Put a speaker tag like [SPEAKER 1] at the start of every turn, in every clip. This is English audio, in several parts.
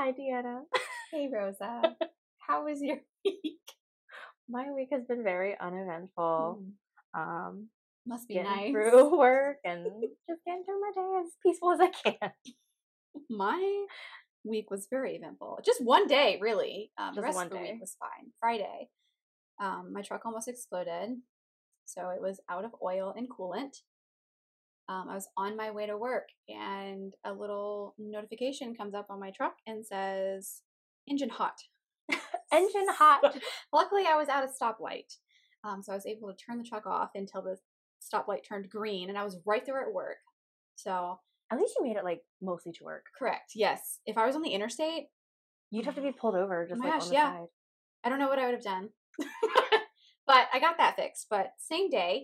[SPEAKER 1] Hi, Deanna.
[SPEAKER 2] Hey, Rosa. How was your week?
[SPEAKER 1] My week has been very uneventful.
[SPEAKER 2] Must be
[SPEAKER 1] Getting
[SPEAKER 2] nice.
[SPEAKER 1] through work and just getting through my day as peaceful as I can.
[SPEAKER 2] My week was very eventful. Just one day, really. The rest
[SPEAKER 1] one
[SPEAKER 2] of the
[SPEAKER 1] day.
[SPEAKER 2] week was fine. Friday, my truck almost exploded, so it was out of oil and coolant. I was on my way to work, and a little notification comes up on my truck and says, "Engine hot."
[SPEAKER 1] Engine hot.
[SPEAKER 2] Luckily, I was at a stoplight, so I was able to turn the truck off until the stoplight turned green, and I was right there at work. So
[SPEAKER 1] At least you made it like mostly to work.
[SPEAKER 2] correct, yes. If I was on the interstate,
[SPEAKER 1] You'd have to be pulled over just
[SPEAKER 2] my
[SPEAKER 1] like
[SPEAKER 2] gosh,
[SPEAKER 1] on the
[SPEAKER 2] yeah.
[SPEAKER 1] side.
[SPEAKER 2] I don't know what I would have done. But I got that fixed. But same day,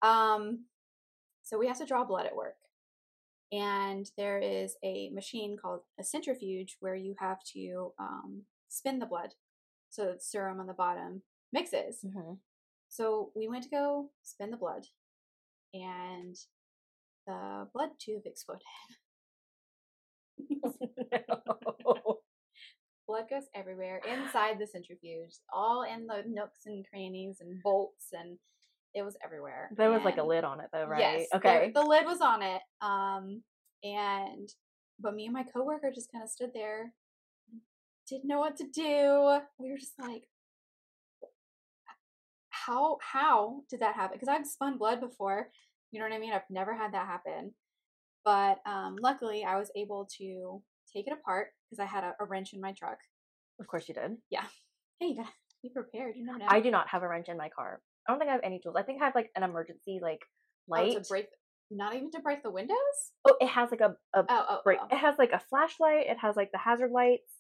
[SPEAKER 2] so we have to draw blood at work. And there is a machine called a centrifuge where you have to spin the blood so that the serum on the bottom mixes.
[SPEAKER 1] Mm-hmm.
[SPEAKER 2] So we went to go spin the blood, and the blood tube exploded.
[SPEAKER 1] No.
[SPEAKER 2] Blood goes everywhere inside the centrifuge, all in the nooks and crannies and bolts, and it was everywhere.
[SPEAKER 1] There was like a lid on it though, right?
[SPEAKER 2] Yes,
[SPEAKER 1] Okay.
[SPEAKER 2] the lid was on it. But me and my coworker just kind of stood there, didn't know what to do. We were just like, how did that happen? Because I've spun blood before, you know what I mean? I've never had that happen. But luckily, I was able to take it apart because I had a wrench in my truck.
[SPEAKER 1] Of course you did.
[SPEAKER 2] Yeah. Hey, you gotta be prepared. You never know.
[SPEAKER 1] I do not have a wrench in my car. I don't think I have any tools. I think I have like an emergency like light.
[SPEAKER 2] To break, not even to break the windows?
[SPEAKER 1] Oh, it has like a break.
[SPEAKER 2] Oh.
[SPEAKER 1] It has like a flashlight. It has like the hazard lights,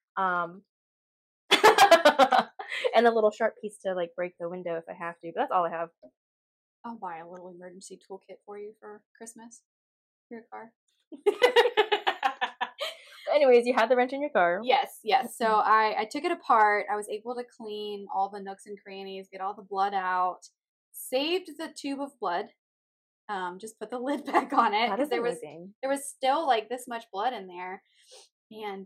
[SPEAKER 1] and a little sharp piece to like break the window if I have to. But that's all I have.
[SPEAKER 2] I'll buy a little emergency toolkit for you for Christmas for your car.
[SPEAKER 1] Anyways, you had the wrench in your car.
[SPEAKER 2] Yes. So I took it apart. I was able to clean all the nooks and crannies, get all the blood out, saved the tube of blood. Just put the lid back on it because there was still like this much blood in there, and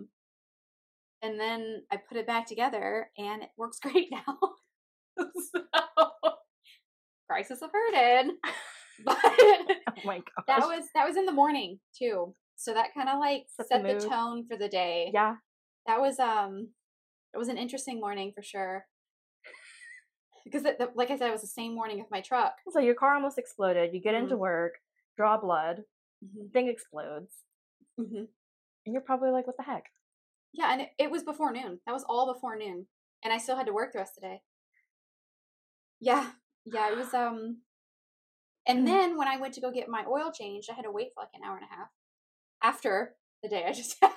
[SPEAKER 2] then I put it back together, and it works great now. So, crisis averted. But
[SPEAKER 1] oh my gosh,
[SPEAKER 2] that was in the morning too, so that kind of like set the tone for the day.
[SPEAKER 1] Yeah,
[SPEAKER 2] that was it was an interesting morning for sure. Because, like I said, it was the same morning of my truck.
[SPEAKER 1] So your car almost exploded. You get into work, draw blood, thing explodes, and you're probably like, "What the heck?"
[SPEAKER 2] Yeah, and it was before noon. That was all before noon, and I still had to work the rest of the day. Yeah, it was And then when I went to go get my oil changed, I had to wait for like an hour and a half after the day I just had.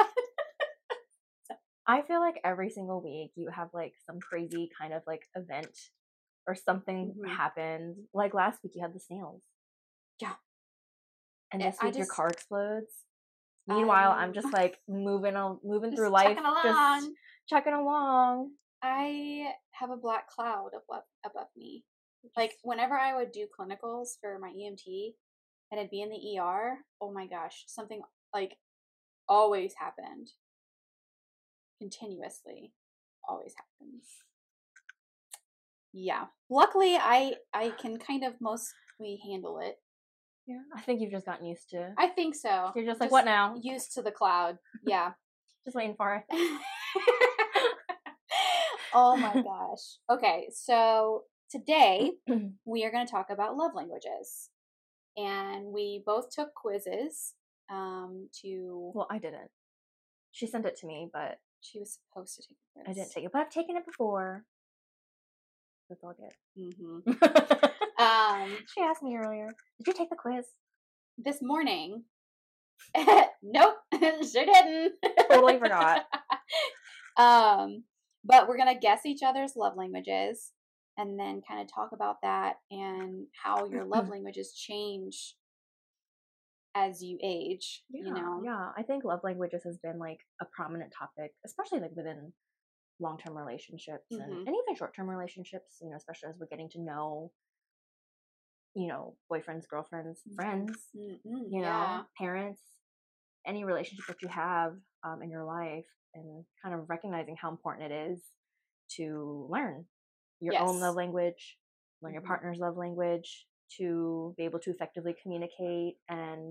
[SPEAKER 1] I feel like every single week you have like some crazy kind of like event or something happened. Like last week you had the snails.
[SPEAKER 2] Yeah.
[SPEAKER 1] And this week your car explodes. Meanwhile, I'm just like moving through life, just chugging along.
[SPEAKER 2] I have a black cloud above me. Like whenever I would do clinicals for my EMT and I'd be in the ER, oh my gosh, something like always happened. Continuously. Always happens. Yeah. Luckily I can kind of mostly handle it.
[SPEAKER 1] Yeah. I think you've just gotten used to it.
[SPEAKER 2] I think so.
[SPEAKER 1] You're just like, what now?
[SPEAKER 2] Used to the cloud. Yeah.
[SPEAKER 1] Just waiting for it.
[SPEAKER 2] Oh my gosh. Okay, so today we are going to talk about love languages. And we both took quizzes
[SPEAKER 1] Well, I didn't. She sent it to me, but
[SPEAKER 2] she was supposed to take the quiz.
[SPEAKER 1] I didn't take it, but I've taken it before. That's all good. She asked me earlier, did you take the quiz?
[SPEAKER 2] This morning. Nope, sure didn't.
[SPEAKER 1] Totally forgot.
[SPEAKER 2] But we're going to guess each other's love languages and then kind of talk about that and how your love languages change as you age, you know?
[SPEAKER 1] Yeah, I think love languages has been like a prominent topic, especially like within long-term relationships and even short-term relationships, you know, especially as we're getting to know, you know, boyfriends, girlfriends, friends, you know, parents, any relationship that you have. in your life, and kind of recognizing how important it is to learn your own love language, learn your partner's love language, to be able to effectively communicate and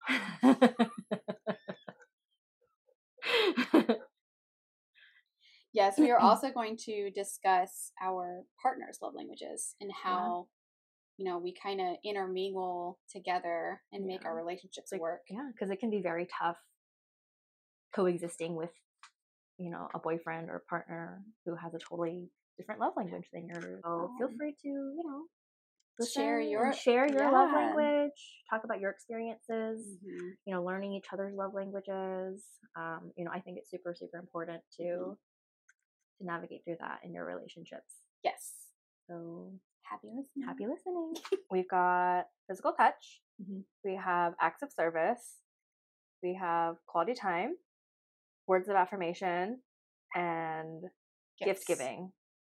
[SPEAKER 2] Yes, we are also going to discuss our partner's love languages and how, we kind of intermingle together and make our relationships work.
[SPEAKER 1] Yeah, because it can be very tough coexisting with, a boyfriend or partner who has a totally different love language than yours. So feel free to,
[SPEAKER 2] share your
[SPEAKER 1] love language, talk about your experiences, learning each other's love languages. I think it's super, super important to navigate through that in your relationships.
[SPEAKER 2] Yes.
[SPEAKER 1] So
[SPEAKER 2] happy listening.
[SPEAKER 1] Happy listening. We've got physical touch. We have acts of service. We have quality time, words of affirmation, and gift giving.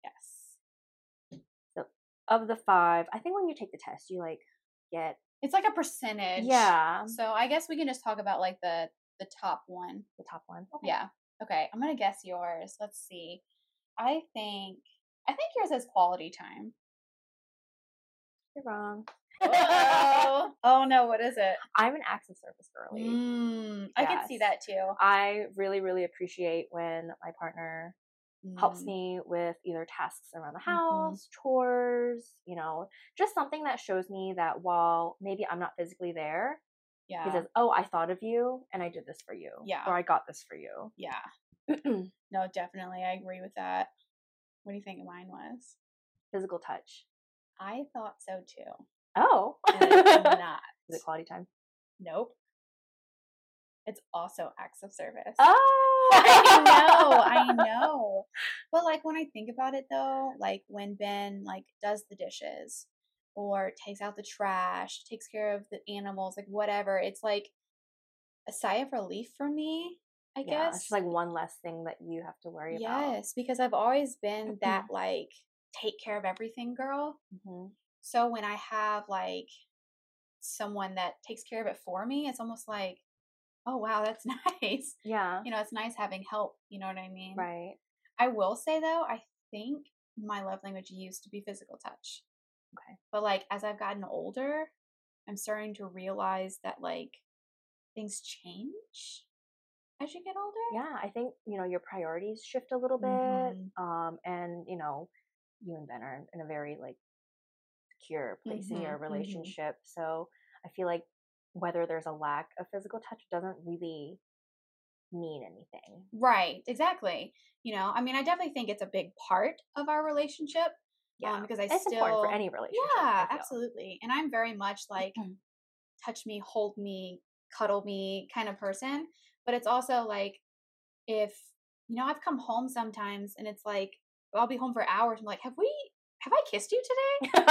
[SPEAKER 2] Yes.
[SPEAKER 1] So of the 5, I think when you take the test, you get,
[SPEAKER 2] it's like a percentage.
[SPEAKER 1] Yeah.
[SPEAKER 2] So I guess we can just talk about like the top one.
[SPEAKER 1] The top one. Okay.
[SPEAKER 2] Yeah. Okay. I'm gonna guess yours. Let's see. I think yours is quality time.
[SPEAKER 1] You're wrong.
[SPEAKER 2] Oh no, what is it?
[SPEAKER 1] I'm an acts of service girly.
[SPEAKER 2] I can see that too.
[SPEAKER 1] I really, really appreciate when my partner helps me with either tasks around the house, chores, just something that shows me that while maybe I'm not physically there, he says, oh, I thought of you and I did this for you.
[SPEAKER 2] Yeah.
[SPEAKER 1] Or I got this for you.
[SPEAKER 2] Yeah. No, definitely. I agree with that. What do you think mine was?
[SPEAKER 1] Physical touch.
[SPEAKER 2] I thought so too.
[SPEAKER 1] Oh.
[SPEAKER 2] It's not.
[SPEAKER 1] Is it quality time?
[SPEAKER 2] Nope. It's also acts of service.
[SPEAKER 1] Oh.
[SPEAKER 2] I know. But like when I think about it though, like when Ben does the dishes or takes out the trash, takes care of the animals, like whatever, it's like a sigh of relief for me, I guess.
[SPEAKER 1] It's just like one less thing that you have to worry about.
[SPEAKER 2] Yes, because I've always been that take care of everything girl. So when I have someone that takes care of it for me, it's almost like, oh wow, that's nice.
[SPEAKER 1] Yeah.
[SPEAKER 2] It's nice having help, you know what I mean?
[SPEAKER 1] Right.
[SPEAKER 2] I will say though, I think my love language used to be physical touch.
[SPEAKER 1] Okay.
[SPEAKER 2] But as I've gotten older, I'm starting to realize that things change as you get older.
[SPEAKER 1] Yeah, I think, your priorities shift a little bit. And, you and Ben are in a very secure place in your relationship. So I feel like whether there's a lack of physical touch doesn't really mean anything.
[SPEAKER 2] Right, exactly. I mean, I definitely think it's a big part of our relationship.
[SPEAKER 1] Yeah,
[SPEAKER 2] because
[SPEAKER 1] it's important for any relationship.
[SPEAKER 2] Yeah, absolutely. And I'm very much touch me, hold me, cuddle me kind of person. But it's also if I've come home sometimes and it's I'll be home for hours. I'm like, have I kissed you today?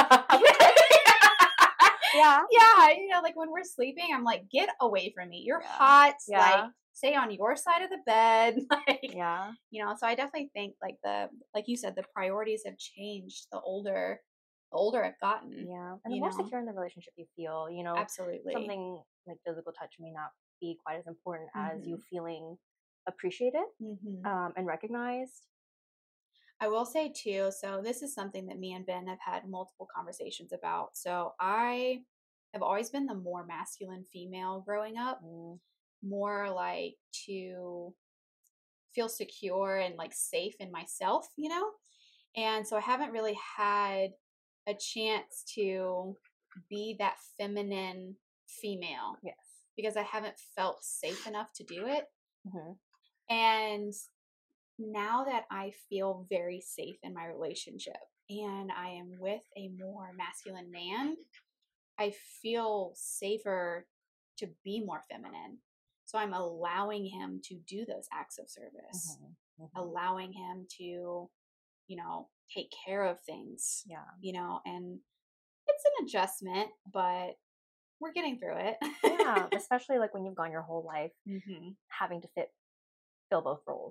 [SPEAKER 1] Yeah.
[SPEAKER 2] Yeah. When we're sleeping, I'm like, get away from me. You're hot.
[SPEAKER 1] Yeah.
[SPEAKER 2] Stay on your side of the bed.
[SPEAKER 1] Yeah.
[SPEAKER 2] So I definitely think like you said, the priorities have changed the older I've gotten.
[SPEAKER 1] Yeah. And the more secure in the relationship you feel,
[SPEAKER 2] absolutely.
[SPEAKER 1] Something like physical touch may not be quite as important as you feeling appreciated and recognized.
[SPEAKER 2] I will say too, so this is something that me and Ben have had multiple conversations about. So I have always been the more masculine female growing up, more to feel secure and safe in myself, And so I haven't really had a chance to be that feminine female.
[SPEAKER 1] Yes.
[SPEAKER 2] Because I haven't felt safe enough to do it. And now that I feel very safe in my relationship and I am with a more masculine man, I feel safer to be more feminine. So I'm allowing him to do those acts of service, allowing him to, take care of things, and it's an adjustment, but we're getting through it.
[SPEAKER 1] Yeah, especially when you've gone your whole life having to fill both roles.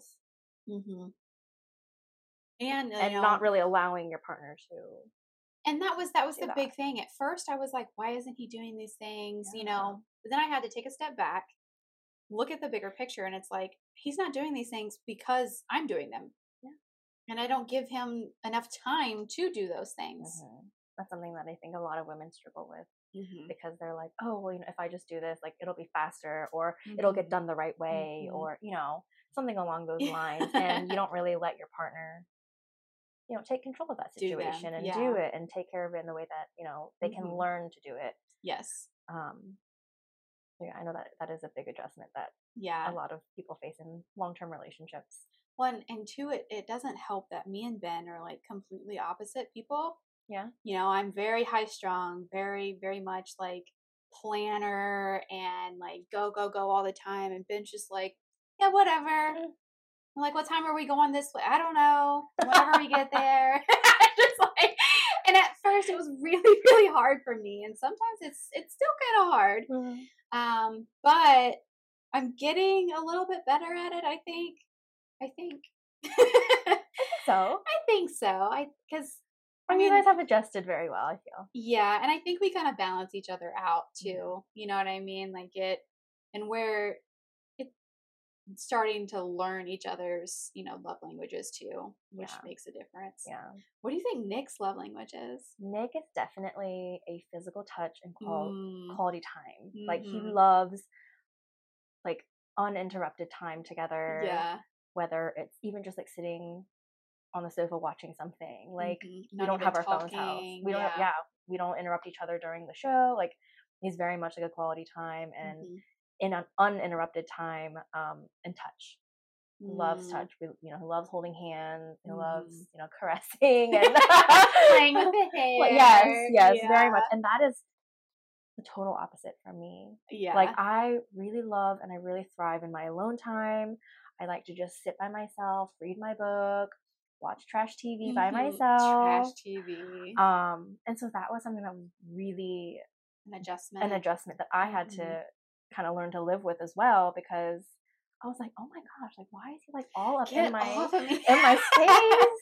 [SPEAKER 2] And
[SPEAKER 1] not really allowing your partner to.
[SPEAKER 2] And that was the big thing. At first I was like, why isn't he doing these things? But then I had to take a step back look at the bigger picture, and it's like, he's not doing these things because I'm doing them.
[SPEAKER 1] Yeah.
[SPEAKER 2] And I don't give him enough time to do those things.
[SPEAKER 1] That's something that I think a lot of women struggle with, because they're like, oh, well, if I just do this, like, it'll be faster, or it'll get done the right way, or, something along those lines. And you don't really let your partner, take control of that situation and do it and take care of it in the way that, they can learn to do it.
[SPEAKER 2] Yes.
[SPEAKER 1] Yeah, I know that is a big adjustment that a lot of people face in long-term relationships.
[SPEAKER 2] One and two, it doesn't help that me and Ben are like completely opposite people.
[SPEAKER 1] Yeah.
[SPEAKER 2] I'm very high strung, very, very much like planner and like go all the time. And Ben's just like, yeah, whatever. I'm like, what time are we going this way? I don't know. Whenever we get there. Just like, and at first it was really, really hard for me. And sometimes it's still kind of hard. But I'm getting a little bit better at it, I think.
[SPEAKER 1] So.
[SPEAKER 2] I think so. Because
[SPEAKER 1] you guys have adjusted very well, I feel.
[SPEAKER 2] Yeah, and I think we kind of balance each other out too. You know what I mean? Like we're starting to learn each other's, love languages too, which makes a difference.
[SPEAKER 1] Yeah.
[SPEAKER 2] What do you think Nick's love language is?
[SPEAKER 1] Nick is definitely a physical touch and quality time. Like, he loves like uninterrupted time together.
[SPEAKER 2] Yeah.
[SPEAKER 1] Whether it's even just like sitting on the sofa watching something. Like, we don't have our phones out. We don't we don't interrupt each other during the show. Like, he's very much like a quality time and in an uninterrupted time, and touch. He loves touch. He loves holding hands. He loves, caressing and
[SPEAKER 2] playing with the hair.
[SPEAKER 1] Yes, very much. And that is the total opposite from me.
[SPEAKER 2] Yeah.
[SPEAKER 1] Like, I really love and I really thrive in my alone time. I like to just sit by myself, read my book, watch trash TV by myself.
[SPEAKER 2] Trash TV.
[SPEAKER 1] And so that was something that was really
[SPEAKER 2] an adjustment
[SPEAKER 1] that I had to kind of learn to live with as well, because I was like, oh my gosh, like, why is he like all up in my space?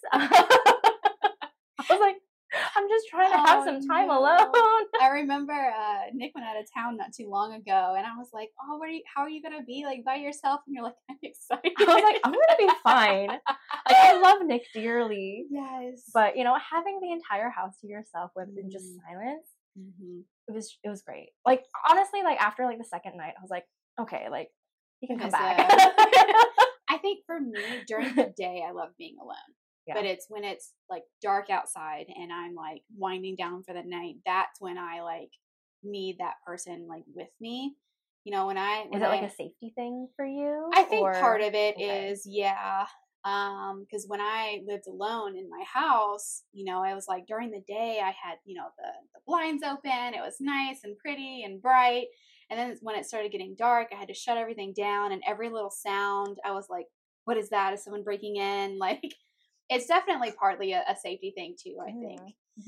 [SPEAKER 1] I was like, I'm just trying to have some time alone.
[SPEAKER 2] I remember Nick went out of town not too long ago, and I was like, oh, how are you gonna be like by yourself? And you're like, I'm excited.
[SPEAKER 1] I was like, I'm gonna be fine. Like, I love Nick dearly.
[SPEAKER 2] Yes.
[SPEAKER 1] But having the entire house to yourself within just silence, it was great. Like, honestly, like, after like the second night, I was like, okay, like, you can come back.
[SPEAKER 2] I think for me, during the day, I love being alone. Yeah. But it's when it's like dark outside and I'm like winding down for the night, that's when I like need that person like with me. Is it like a safety thing for you?
[SPEAKER 1] I
[SPEAKER 2] think part of it is, yeah. Because when I lived alone in my house, I was like, during the day I had, the blinds open. It was nice and pretty and bright. And then when it started getting dark, I had to shut everything down, and every little sound, I was like, what is that? Is someone breaking in? Like, it's definitely partly a safety thing too, I think.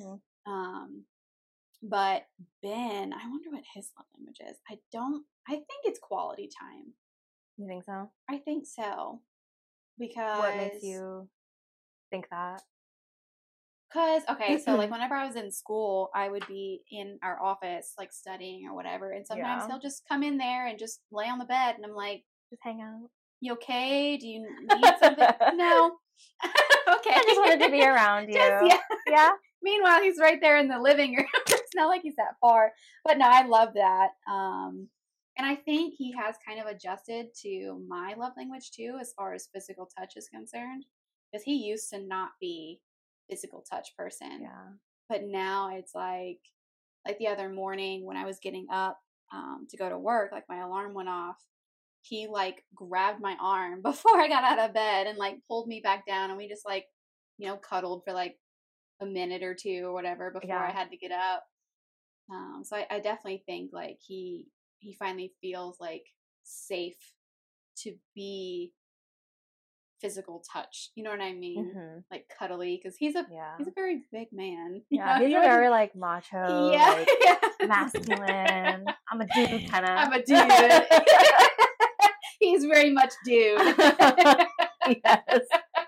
[SPEAKER 2] But Ben, I wonder what his love language is. I think it's quality time.
[SPEAKER 1] You think so?
[SPEAKER 2] I think so. Because
[SPEAKER 1] what makes you think that?
[SPEAKER 2] Because, okay, so like whenever I was in school, I would be in our office like studying or whatever, and sometimes he'll just come in there and just lay on the bed, and I'm like,
[SPEAKER 1] just hang out.
[SPEAKER 2] You okay? Do you need something? No. Okay.
[SPEAKER 1] I just wanted to be around you.
[SPEAKER 2] Yeah. Meanwhile, he's right there in the living room. It's not like he's that far. But no, I love that. And I think he has kind of adjusted to my love language too, as far as physical touch is concerned. Because he used to not be a physical touch person.
[SPEAKER 1] Yeah.
[SPEAKER 2] But now it's like the other morning when I was getting up to go to work, like my alarm went off. He like grabbed my arm before I got out of bed and like pulled me back down, and we just like, cuddled for like a minute or two or whatever before I had to get up. So I definitely think like he finally feels like safe to be physical touch. You know what I mean? Like cuddly, because he's a very big man.
[SPEAKER 1] Yeah, he's a very like macho, masculine. I'm a dude kind of.
[SPEAKER 2] I'm a dude. He's very much dude.
[SPEAKER 1] Yes.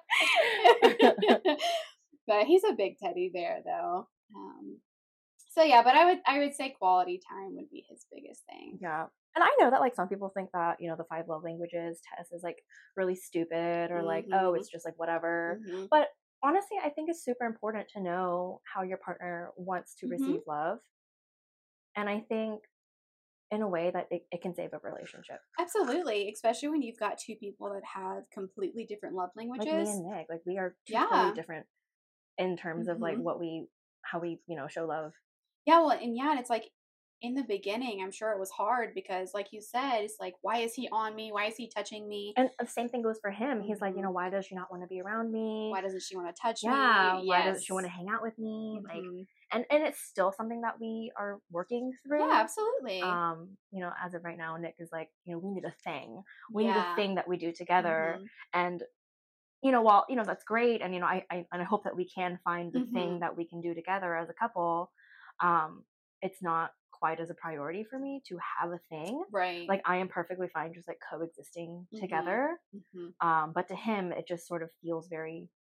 [SPEAKER 2] But he's a big teddy bear though. So yeah, but I would say quality time would be his biggest thing.
[SPEAKER 1] Yeah. And I know that like some people think that, you know, the 5 love languages test is like really stupid or like, oh,
[SPEAKER 2] Mm-hmm.
[SPEAKER 1] it's just like whatever.
[SPEAKER 2] Mm-hmm.
[SPEAKER 1] But honestly, I think it's super important to know how your partner wants to
[SPEAKER 2] Mm-hmm.
[SPEAKER 1] receive love. And I think in a way that it can save a relationship.
[SPEAKER 2] Absolutely, especially when you've got two people that have completely different love languages.
[SPEAKER 1] Like me and Nick, like we are two
[SPEAKER 2] Yeah.
[SPEAKER 1] totally different in terms of like
[SPEAKER 2] Mm-hmm.
[SPEAKER 1] how we, you know, show love.
[SPEAKER 2] Yeah, well, and it's like in the beginning, I'm sure it was hard because, like you said, it's like, why is he on me? Why is he touching me?
[SPEAKER 1] And the same thing goes for him. He's like, you
[SPEAKER 2] Mm-hmm.
[SPEAKER 1] know, why does she not want to be around me?
[SPEAKER 2] Why doesn't she want to touch
[SPEAKER 1] Yeah,
[SPEAKER 2] me?
[SPEAKER 1] why doesn't she want
[SPEAKER 2] Yes.
[SPEAKER 1] to hang out with me? Like,
[SPEAKER 2] Mm-hmm.
[SPEAKER 1] and it's still something that we are working
[SPEAKER 2] Yeah,
[SPEAKER 1] through.
[SPEAKER 2] absolutely.
[SPEAKER 1] You know, as of right now, Nick is like, you know, we need a thing. We need a
[SPEAKER 2] Yeah.
[SPEAKER 1] thing that we do together.
[SPEAKER 2] Mm-hmm.
[SPEAKER 1] And you know, while you know that's great, and you know, I hope that we can find the
[SPEAKER 2] Mm-hmm.
[SPEAKER 1] thing that we can do together as a couple. Um, it's not quite as a priority for me to have a thing.
[SPEAKER 2] Right.
[SPEAKER 1] Like I am perfectly fine just like coexisting
[SPEAKER 2] Mm-hmm.
[SPEAKER 1] together.
[SPEAKER 2] Mm-hmm.
[SPEAKER 1] But to him, it just sort of feels very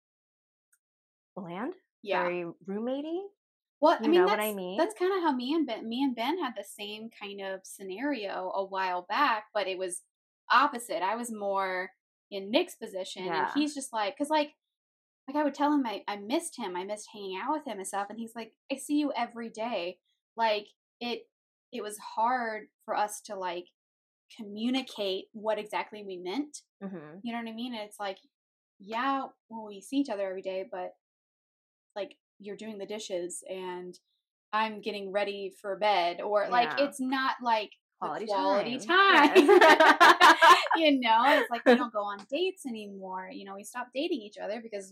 [SPEAKER 1] bland,
[SPEAKER 2] Yeah.
[SPEAKER 1] very roommatey.
[SPEAKER 2] Well, I
[SPEAKER 1] You
[SPEAKER 2] mean,
[SPEAKER 1] know what I mean?
[SPEAKER 2] that's kind of how me and Ben had the same kind of scenario a while back, but it was opposite. I was more in Nick's position, and
[SPEAKER 1] Yeah.
[SPEAKER 2] he's just like, because like I would tell him I missed him, I missed hanging out with him and stuff, and he's like, I see you every day. Like it was hard for us to like communicate what exactly we meant.
[SPEAKER 1] Mm-hmm.
[SPEAKER 2] You know what I mean? And it's like, yeah, well, we see each other every day, but like you're doing the dishes and I'm getting ready for bed, or like
[SPEAKER 1] Yeah.
[SPEAKER 2] it's not like
[SPEAKER 1] Quality
[SPEAKER 2] time.
[SPEAKER 1] Yes.
[SPEAKER 2] You know, it's like we don't go on dates anymore. You know, we stopped dating each other because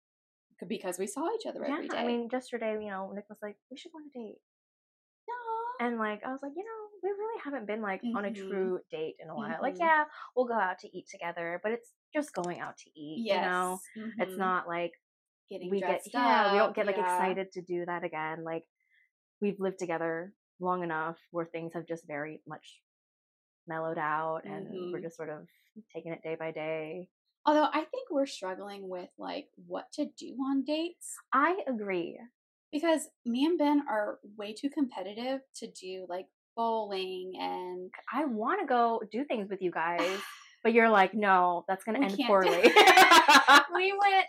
[SPEAKER 2] we saw each other every day.
[SPEAKER 1] I mean, yesterday, you know, Nick was like, we should go on a date.
[SPEAKER 2] No.
[SPEAKER 1] And like I was like, you know, we really haven't been like on a
[SPEAKER 2] Mm-hmm.
[SPEAKER 1] true date in a while.
[SPEAKER 2] Mm-hmm.
[SPEAKER 1] Like, yeah, we'll go out to eat together, but it's just going out to eat.
[SPEAKER 2] Yes.
[SPEAKER 1] You know,
[SPEAKER 2] Mm-hmm.
[SPEAKER 1] it's not like
[SPEAKER 2] Getting
[SPEAKER 1] we
[SPEAKER 2] dressed
[SPEAKER 1] we
[SPEAKER 2] up.
[SPEAKER 1] don't get like
[SPEAKER 2] Yeah.
[SPEAKER 1] excited to do that again. Like we've lived together long enough where things have just very much mellowed out, and we're just sort of taking it day by day.
[SPEAKER 2] Although I think we're struggling with like what to do on dates.
[SPEAKER 1] I agree.
[SPEAKER 2] Because me and Ben are way too competitive to do like bowling, and
[SPEAKER 1] I want to go do things with you guys, but you're like, no, that's going to end poorly.
[SPEAKER 2] We went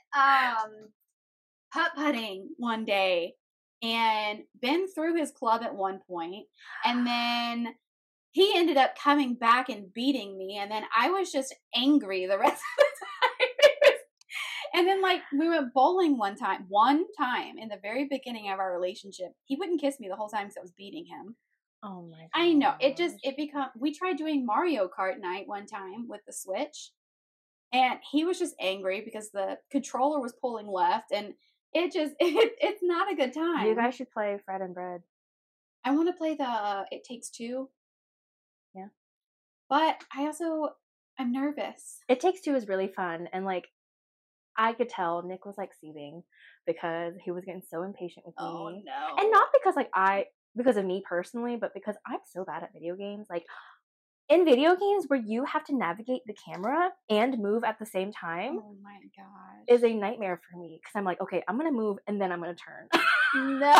[SPEAKER 2] putt-putting one day, and Ben threw his club at one point, and then he ended up coming back and beating me, and then I was just angry the rest of the time. And then like we went bowling one time in the very beginning of our relationship. He wouldn't kiss me the whole time because I was beating him.
[SPEAKER 1] Oh my god.
[SPEAKER 2] I know. We tried doing Mario Kart night one time with the Switch, and he was just angry because the controller was pulling left, and it's not a good time.
[SPEAKER 1] You guys should play Fred and Bread.
[SPEAKER 2] I want to play the It Takes Two.
[SPEAKER 1] Yeah.
[SPEAKER 2] But I'm nervous.
[SPEAKER 1] It Takes Two is really fun, and like I could tell Nick was like seething because he was getting so impatient with me.
[SPEAKER 2] Oh no.
[SPEAKER 1] And not because because of me personally, but because I'm so bad at video games. Like in video games where you have to navigate the camera and move at the same time.
[SPEAKER 2] Oh my gosh.
[SPEAKER 1] Is a nightmare for me because I'm like, okay, I'm gonna move and then I'm gonna turn.
[SPEAKER 2] No.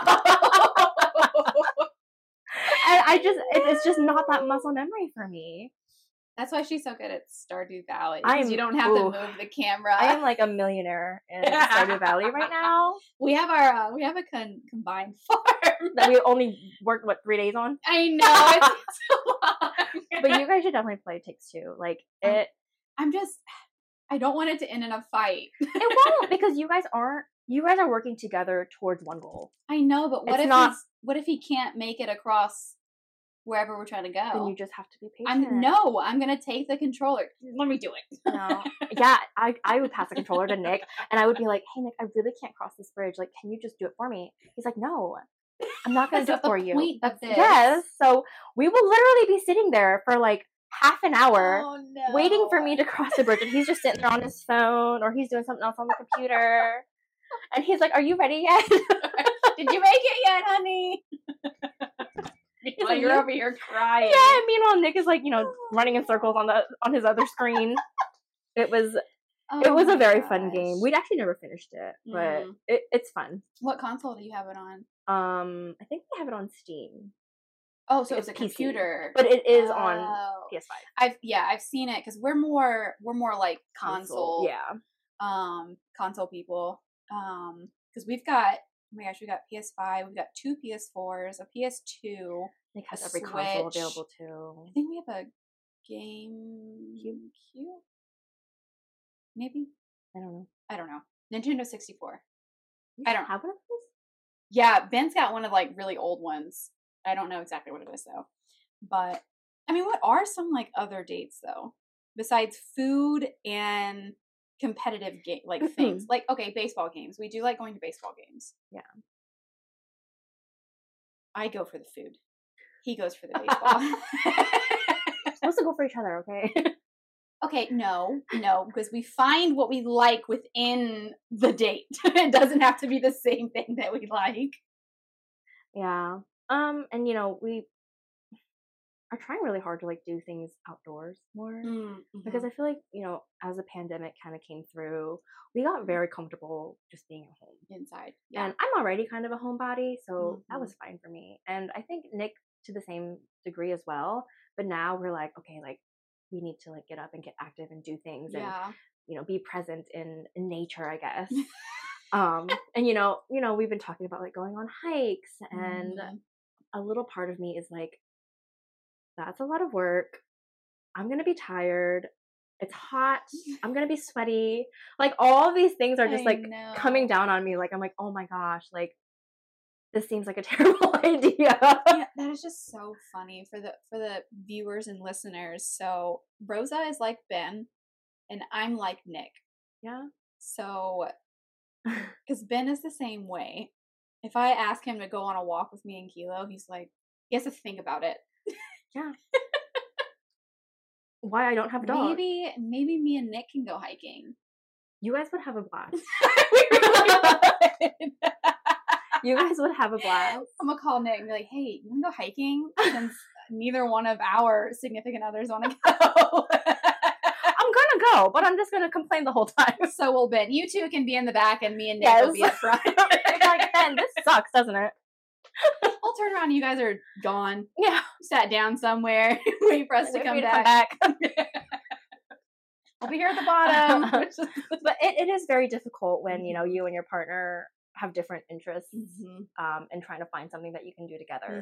[SPEAKER 1] And it's just not that muscle memory for me.
[SPEAKER 2] That's why she's so good at Stardew Valley. Because you don't have to move the camera.
[SPEAKER 1] I am like a millionaire in Stardew Valley right now.
[SPEAKER 2] We have a combined farm
[SPEAKER 1] that we only worked 3 days on.
[SPEAKER 2] I know. It's so long.
[SPEAKER 1] But you guys should definitely play Takes Two. Like it.
[SPEAKER 2] I don't want it to end in a fight.
[SPEAKER 1] It won't, because you guys are working together towards one goal.
[SPEAKER 2] I know, but what if he can't make it across wherever we're trying to go?
[SPEAKER 1] Then you just have to be patient.
[SPEAKER 2] I'm gonna take the controller. Let me do it.
[SPEAKER 1] No. Yeah, I would pass the controller to Nick, and I would be like, hey Nick, I really can't cross this bridge. Like, can you just do it for me? He's like, no, I'm not gonna do it for you. Yes. So we will literally be sitting there for like half an hour waiting for me to cross the bridge, and he's just sitting there on his phone, or he's doing something else on the computer. And he's like, are you ready yet?
[SPEAKER 2] Did you make it yet, honey? He's like, you're over here crying.
[SPEAKER 1] Yeah, meanwhile Nick is like, running in circles on his other screen. It was a very fun game. We'd actually never finished it, but it's fun.
[SPEAKER 2] What console do you have it on?
[SPEAKER 1] I think we have it on Steam.
[SPEAKER 2] Oh, so it's a PC, computer,
[SPEAKER 1] but it is on PS5.
[SPEAKER 2] I've seen it because we're more like console console people. Because we've got, oh my gosh, we got PS5, we've got 2 PS4s, a PS2.
[SPEAKER 1] It has every console available too.
[SPEAKER 2] I think we have a GameCube. Maybe. I don't know. Nintendo 64. I don't
[SPEAKER 1] have one of those.
[SPEAKER 2] Yeah, Ben's got one of like really old ones. I don't know exactly what it is though. But I mean, what are some like other dates though? Besides food and competitive game things. Like, okay, baseball games. We do like going to baseball games.
[SPEAKER 1] Yeah.
[SPEAKER 2] I go for the food. He goes for the baseball.
[SPEAKER 1] We're supposed to go for each other, okay?
[SPEAKER 2] Okay, no, because we find what we like within the date. It doesn't have to be the same thing that we like.
[SPEAKER 1] Yeah. And you know, we are trying really hard to like do things outdoors more because I feel like, you know, as the pandemic kind of came through, we got very comfortable just being at home
[SPEAKER 2] inside.
[SPEAKER 1] Yeah. And I'm already kind of a homebody, so that was fine for me. And I think Nick to the same degree as well. But now we're like, okay, like we need to like get up and get active and do things and, you know, be present in nature, I guess. And you know, we've been talking about like going on hikes, and a little part of me is like, that's a lot of work. I'm going to be tired. It's hot. I'm going to be sweaty. Like all of these things are just like coming down on me. Like, I'm like, oh my gosh, like this seems like a terrible idea.
[SPEAKER 2] Yeah, that is just so funny for the viewers and listeners. So Rosa is like Ben and I'm like Nick.
[SPEAKER 1] Yeah.
[SPEAKER 2] So, because Ben is the same way. If I ask him to go on a walk with me and Kilo, he's like, he has to think about it.
[SPEAKER 1] Yeah. Why I don't have a dog?
[SPEAKER 2] Maybe me and Nick can go hiking.
[SPEAKER 1] You guys would have a blast.
[SPEAKER 2] We really would.
[SPEAKER 1] You guys would have a blast.
[SPEAKER 2] I'm gonna call Nick and be like, "Hey, you wanna go hiking?" Since neither one of our significant others want to go.
[SPEAKER 1] I'm gonna go, but I'm just gonna complain the whole time.
[SPEAKER 2] So will Ben. You two can be in the back, and me and Nick will be up front.
[SPEAKER 1] Like, Ben, this sucks, doesn't it?
[SPEAKER 2] I'll turn around and you guys are gone.
[SPEAKER 1] Yeah.
[SPEAKER 2] Sat down somewhere, wait for us to come back. I'll be here at the bottom.
[SPEAKER 1] But it is very difficult when, you know, you and your partner have different interests, and trying to find something that you can do together.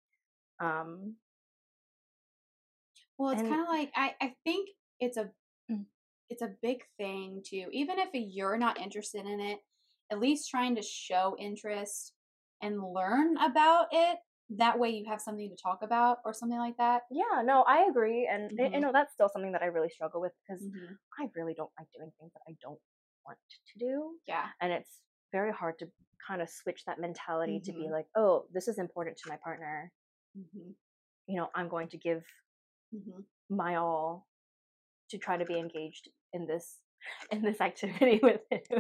[SPEAKER 2] Well, it's kind of like, I think it's a big thing too. Even if you're not interested in it, at least trying to show interest and learn about it. That way you have something to talk about or something like that.
[SPEAKER 1] Yeah, no, I agree. And you know, that's still something that I really struggle with because I really don't like doing things that I don't want to do.
[SPEAKER 2] Yeah.
[SPEAKER 1] And it's very hard to kind of switch that mentality to be like, oh, this is important to my partner. You know, I'm going to give my all to try to be engaged in this activity with him.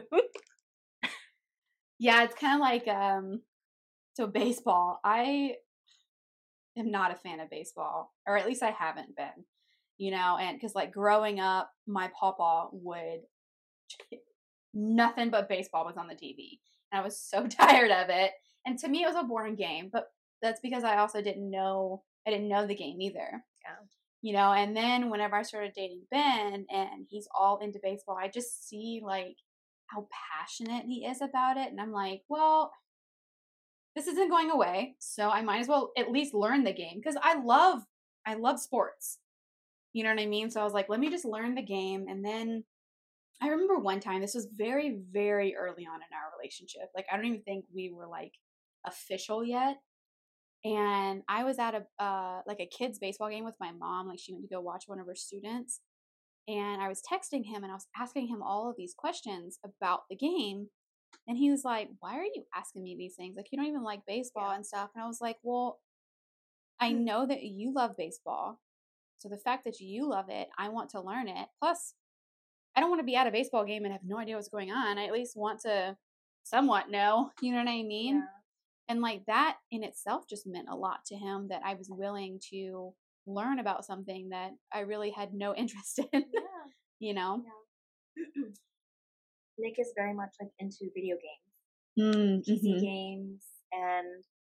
[SPEAKER 2] Yeah, it's kind of like so baseball. I am not a fan of baseball, or at least I haven't been. You know, and because like growing up, my papa would nothing but baseball was on the TV, and I was so tired of it. And to me, it was a boring game. But that's because I also didn't know the game either.
[SPEAKER 1] Yeah.
[SPEAKER 2] You know, and then whenever I started dating Ben and he's all into baseball, I just see like how passionate he is about it. And I'm like, well, this isn't going away. So I might as well at least learn the game because I love sports. You know what I mean? So I was like, let me just learn the game. And then I remember one time, this was very, very early on in our relationship. Like, I don't even think we were like official yet. And I was at a kids baseball game with my mom. Like she went to go watch one of her students. And I was texting him and I was asking him all of these questions about the game. And he was like, why are you asking me these things? Like, you don't even like baseball and stuff. And I was like, well, I know that you love baseball. So the fact that you love it, I want to learn it. Plus, I don't want to be at a baseball game and have no idea what's going on. I at least want to somewhat know. You know what I mean? Yeah. And like that in itself just meant a lot to him that I was willing to learn about something that I really had no interest in. Yeah. You know?
[SPEAKER 1] Yeah. Nick is very much like into video games. PC games, and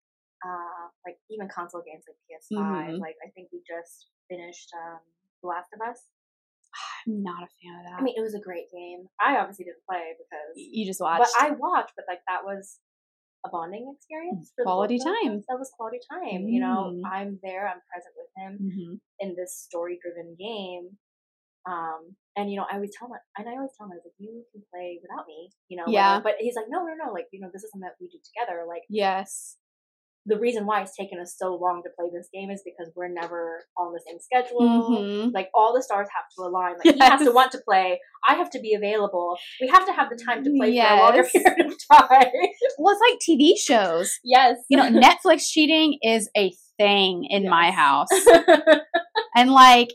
[SPEAKER 1] like even console games like PS5. Like I think we just finished The Last of Us.
[SPEAKER 2] I'm not a fan of that.
[SPEAKER 1] I mean, it was a great game. I obviously didn't play because
[SPEAKER 2] you just watched.
[SPEAKER 1] But I watched, but like that was a bonding experience for
[SPEAKER 2] quality time.
[SPEAKER 1] That was quality time. You know, I'm there, I'm present with him in this story-driven game. And you know, I always tell him, I was like, you can play without me, you know.
[SPEAKER 2] Yeah.
[SPEAKER 1] But he's like, no, like, you know, this is something that we do together. Like,
[SPEAKER 2] yes.
[SPEAKER 1] The reason why it's taken us so long to play this game is because we're never on the same schedule. Like all the stars have to align. Like he has to want to play. I have to be available. We have to have the time to play for a longer period of time.
[SPEAKER 2] Well, it's like TV shows.
[SPEAKER 1] Yes.
[SPEAKER 2] You know, Netflix cheating is a thing in my house. And like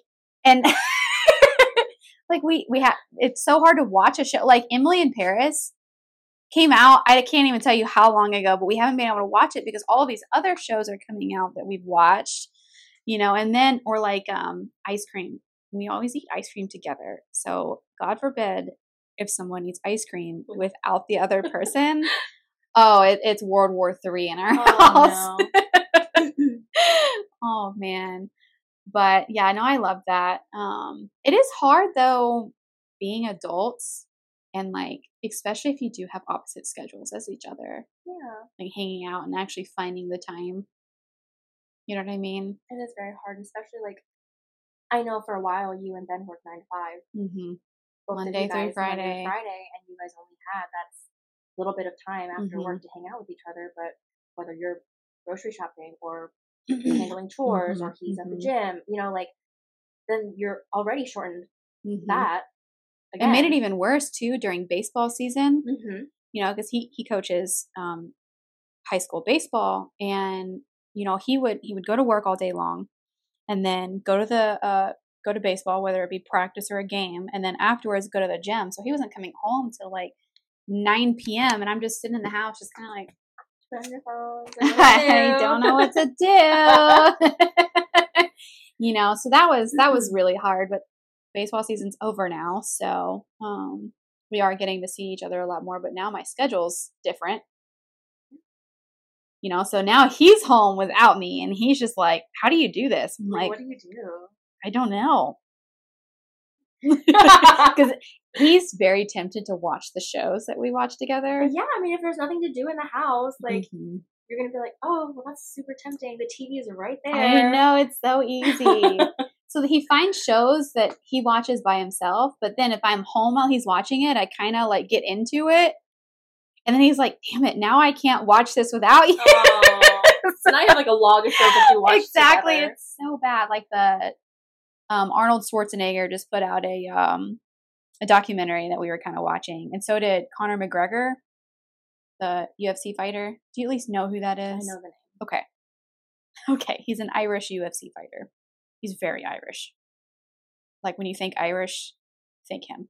[SPEAKER 2] we have, it's so hard to watch a show. Like Emily in Paris came out, I can't even tell you how long ago, but we haven't been able to watch it because all of these other shows are coming out that we've watched, you know, and then, or like ice cream. We always eat ice cream together. So God forbid if someone eats ice cream without the other person, it's World War III in our house. No. Oh man. But yeah, no, I love that. It is hard though, being adults. And like, especially if you do have opposite schedules as each other.
[SPEAKER 1] Yeah.
[SPEAKER 2] Like hanging out and actually finding the time. You know what I mean?
[SPEAKER 1] It is very hard, especially like, I know for a while you and Ben worked 9 to 5.
[SPEAKER 2] Monday through Friday.
[SPEAKER 1] And you guys only had that little bit of time after work to hang out with each other. But whether you're grocery shopping or handling chores or he's at the gym, you know, like, then you're already shortened that. Again.
[SPEAKER 2] It made it even worse too during baseball season, you know, because he coaches high school baseball, and you know he would go to work all day long, and then go to baseball, whether it be practice or a game, and then afterwards go to the gym. So he wasn't coming home till like 9 p.m. and I'm just sitting in the house, just kind of like, I don't know what to do. You know, so that was really hard, but baseball season's over now, so we are getting to see each other a lot more, but now my schedule's different. You know, so now he's home without me, and he's just like, how do you do this? I'm like,
[SPEAKER 1] what do you do?
[SPEAKER 2] I don't know. Because he's very tempted to watch the shows that we watch together.
[SPEAKER 1] Yeah, I mean, if there's nothing to do in the house, like, you're going to be like, oh, well, that's super tempting. The TV is right there.
[SPEAKER 2] I know, it's so easy. So he finds shows that he watches by himself, but then if I'm home while he's watching it, I kind of like get into it. And then he's like, damn it, now I can't watch this without you.
[SPEAKER 1] So now you have like a log of shows that you watch
[SPEAKER 2] Exactly.
[SPEAKER 1] together.
[SPEAKER 2] It's so bad. Like the Arnold Schwarzenegger just put out a documentary that we were kind of watching. And so did Conor McGregor, the UFC fighter. Do you at least know who that is?
[SPEAKER 1] I know the name.
[SPEAKER 2] Okay. Okay. He's an Irish UFC fighter. He's very Irish. Like when you think Irish, think him.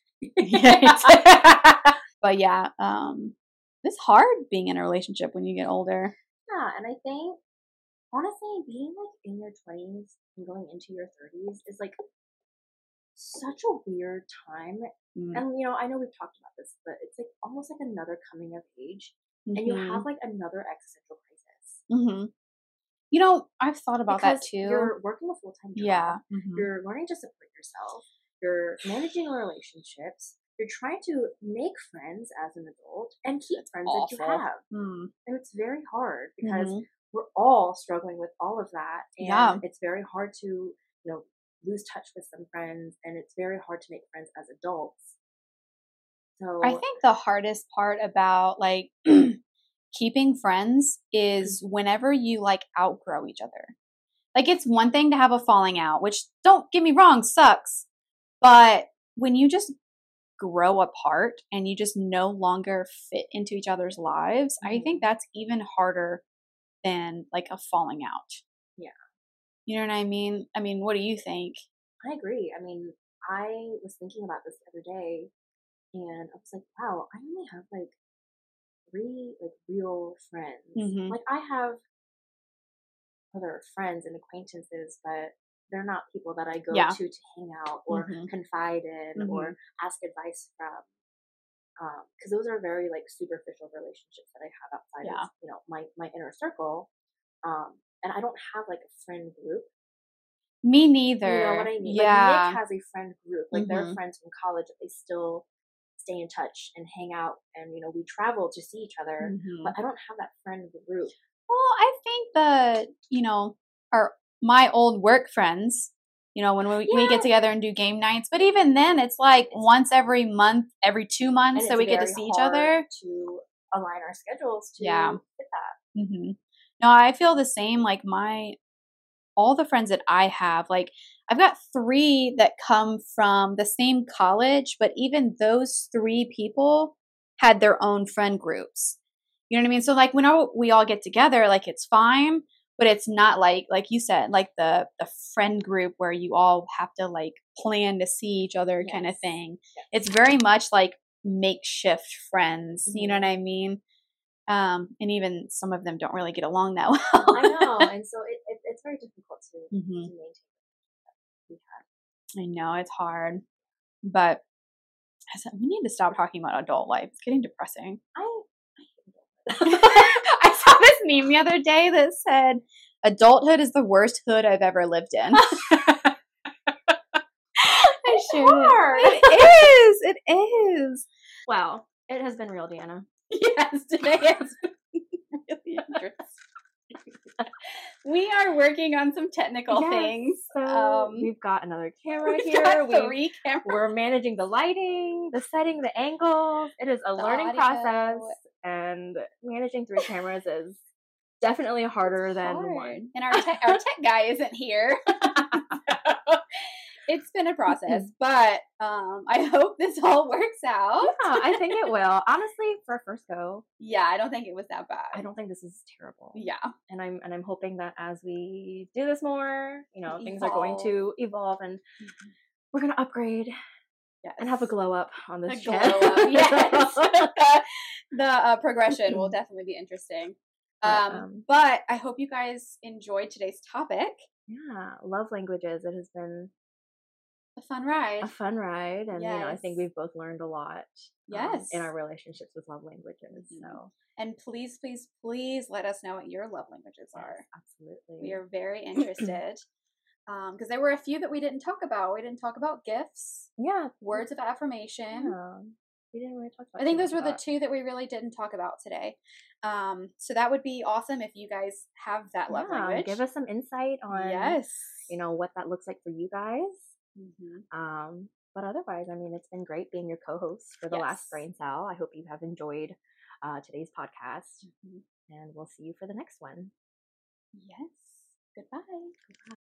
[SPEAKER 2] But yeah, it's hard being in a relationship when you get older.
[SPEAKER 1] Yeah, and I think, honestly, being like in your 20s and going into your 30s is like such a weird time. And, you know, I know we've talked about this, but it's like almost like another coming of age. And you have like another existential crisis.
[SPEAKER 2] You know, I've thought about
[SPEAKER 1] because
[SPEAKER 2] that too.
[SPEAKER 1] You're working a full-time job.
[SPEAKER 2] Yeah.
[SPEAKER 1] You're learning to support yourself. You're managing relationships. You're trying to make friends as an adult and keep friends that you have. And it's very hard because we're all struggling with all of that. And it's very hard to, you know, lose touch with some friends, and it's very hard to make friends as adults. So
[SPEAKER 2] I think the hardest part about like keeping friends is whenever you like outgrow each other. Like it's one thing to have a falling out, which don't get me wrong, sucks. But when you just grow apart and you just no longer fit into each other's lives, I think that's even harder than like a falling out.
[SPEAKER 1] Yeah.
[SPEAKER 2] You know what I mean? I mean, what do you think?
[SPEAKER 1] I agree. I mean, I was thinking about this the other day, and I was like, wow, I only have like 3 like real friends. Like I have other friends and acquaintances, but they're not people that I go to hang out or confide in or ask advice from. Because those are very like superficial relationships that I have outside of, you know, my inner circle. And I don't have like a friend group.
[SPEAKER 2] Me neither.
[SPEAKER 1] You know what I mean?
[SPEAKER 2] Yeah.
[SPEAKER 1] Like Nick has a friend group. Like they're friends from college that they still stay in touch and hang out, and we travel to see each other. But I don't have that friend group.
[SPEAKER 2] Well, I think my old work friends, when we get together and do game nights, but even then it's like once every month, every 2 months that we get to see each other.
[SPEAKER 1] To align our schedules to fit that.
[SPEAKER 2] No, I feel the same. Like all the friends that I have, like I've got 3 that come from the same college, but even those 3 people had their own friend groups. You know what I mean? So like when we all get together, like it's fine, but it's not like you said, like the friend group where you all have to like plan to see each other kind of thing. Yes. It's very much like makeshift friends. You know what I mean? And even some of them don't really get along that well.
[SPEAKER 1] I know, and so it's very difficult to maintain.
[SPEAKER 2] I know it's hard, but we need to stop talking about adult life. It's getting depressing. I saw this meme the other day that said, "Adulthood is the worst hood I've ever lived in." It is.
[SPEAKER 1] Wow, it has been real, Deanna.
[SPEAKER 2] Yes, today has been really interesting. We are working on some technical things.
[SPEAKER 1] So we've got another camera here.
[SPEAKER 2] Three cameras.
[SPEAKER 1] We're managing the lighting, the setting, the angles. It is a learning process, and managing 3 cameras is definitely harder than 1.
[SPEAKER 2] And our tech guy isn't here. It's been a process, but I hope this all works out.
[SPEAKER 1] Yeah, I think it will. Honestly, for a first go.
[SPEAKER 2] Yeah, I don't think it was that bad.
[SPEAKER 1] I don't think this is terrible.
[SPEAKER 2] Yeah.
[SPEAKER 1] And I'm hoping that as we do this more, things are going to evolve, and we're going to upgrade. Yes. And have a glow up on this channel.
[SPEAKER 2] Yes. The progression will definitely be interesting. But I hope you guys enjoyed today's topic.
[SPEAKER 1] Yeah, love languages. It has been
[SPEAKER 2] a fun ride.
[SPEAKER 1] And I think we've both learned a lot.
[SPEAKER 2] Yes.
[SPEAKER 1] In our relationships with love languages. So.
[SPEAKER 2] And please, please, please let us know what your love languages are.
[SPEAKER 1] Absolutely.
[SPEAKER 2] We are very interested. Because there were a few that we didn't talk about. We didn't talk about gifts.
[SPEAKER 1] Yeah.
[SPEAKER 2] Words of affirmation.
[SPEAKER 1] Yeah. We didn't really talk about.
[SPEAKER 2] I think those were the 2 that we really didn't talk about today. So that would be awesome if you guys have that love language.
[SPEAKER 1] Give us some insight on what that looks like for you guys. But otherwise, it's been great being your co-host for the last Brain Cell. I hope you have enjoyed today's podcast, and we'll see you for the next one.
[SPEAKER 2] Yes. Goodbye.